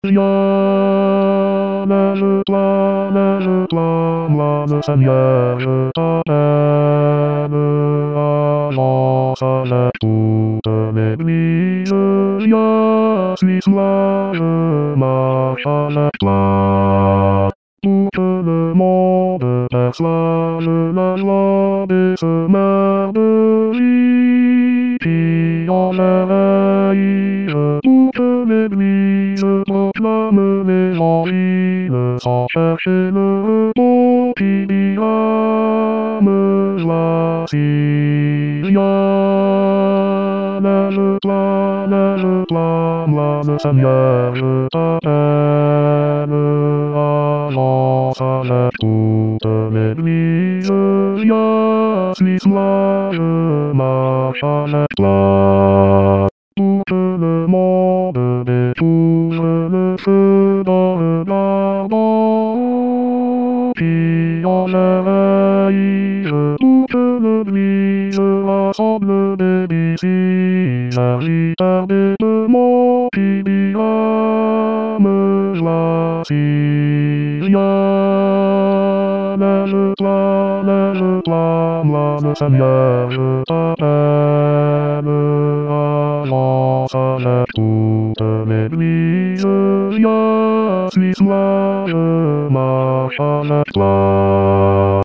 Moi le Seigneur, je t'appelle, annonce avec toute l'église, je suis toi, je marche avec toi. Pour que le monde perçoive la joie de ce merveille qui en éveille, pour que l'église proclame l'évangile sans chercher le repos qui dirame. Voici, lève-toi, moi le Seigneur, je t'appelle, avance avec toute l'église, je suis toi, je marche avec toi. Pour que le monde découvre le feu dans le jardin qui en éveille, pour que l'église rassemble des disciples, serviteurs des démons qui dirament. Voici, lève-toi, moi le Seigneur, je t'appelle, avance avec toute l'église, je suis toi, je marche avec toi.